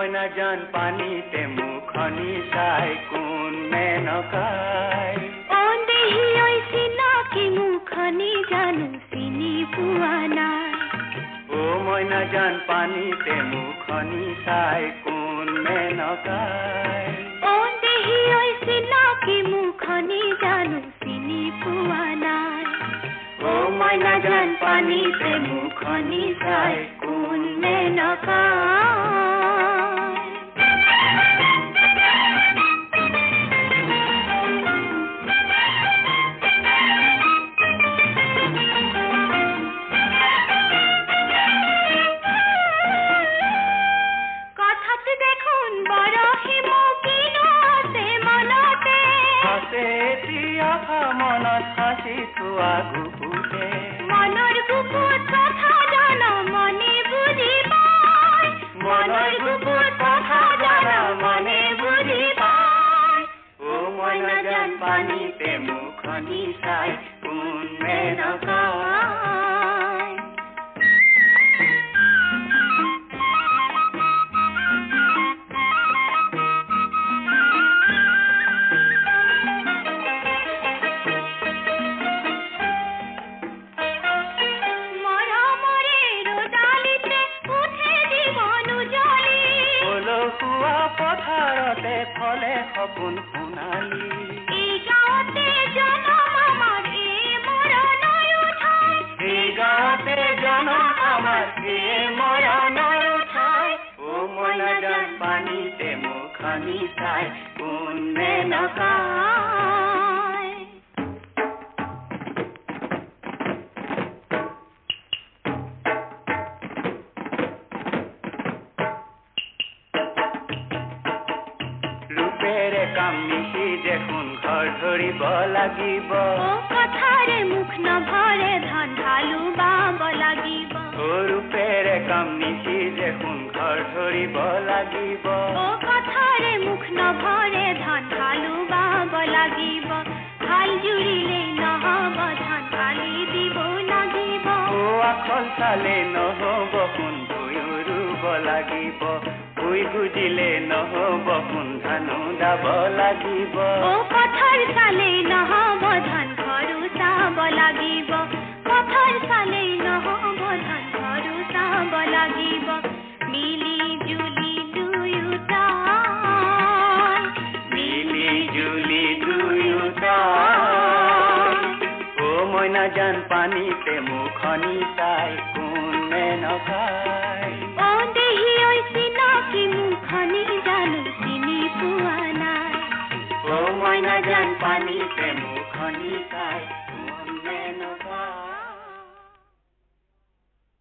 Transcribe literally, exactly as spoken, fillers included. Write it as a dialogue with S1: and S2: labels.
S1: মইনা জান পানীতে মুখনি চাই কোন মেনকাই
S2: ও দেহি ঐ চিনাকি মুখনি জানো চিনি পোৱা নাই
S1: ও মইনা জান পানীতে মুখনি চাই কোন মেনকাই
S2: ও দেহি ঐ চিনাকি মুখনি জানো চিনি পোৱা নাই
S1: ও মইনা জান পানীতে মুখনি চাই কোন মেনকাই মনত সাঁচি থোৱা গুপুতে
S2: মনৰ গুপুত কথা জানা মনে বুজি পায়
S1: মনৰ গুপুত কথা জানা মনে বুজি পায় ও মইনা জান পানীতে মুখনি চাই কোন মেনকাই পথাৰতে ফলে সপোন সোণালী
S2: এই গাঁৱতে জনম আমাৰ এই মৰণৰ ঠাই
S1: এই গাঁৱতে জনম আমাৰ এই মৰণৰ ঠাই ও মইনা জান পানীতে মুখনি চাই কোন মেনকাই কাম নিশি দেখোন ঘৰ ধৰিব লাগিব
S2: ও কথাৰে মুখ নভৰে ধান ঢালু বাব লাগিব
S1: ও ৰূপেৰে কাম নিশি দেখোন ঘৰ ধৰিব লাগিব
S2: ও কথাৰে মুখ নভৰে ধান ঢালু বাব লাগিব হাল জুৰিলে নহব ধান আলি দিব লাগিব
S1: ও আখল চালে নহব সোণ ভুঁই ৰুব লাগিব ভুঁই গুজিলে নহব সোণ ধানো দাব লাগিব
S2: ও পথাৰ চালে নহব ধান ঘৰো চাব লাগিব পথাৰ চালে নহব ধান ঘৰো চাব লাগিব মিলি জুলি দুয়োটাই
S1: মিলি জুলি দুয়োটাই ও মইনা জান পানীতে মুখনি চাই কোন মেনকাই
S2: ও দেহি ঐ চিনাকি মুখনি জানো চিনি পোৱা নাই
S1: ও মইনা জান পানীতে মুখনি চাই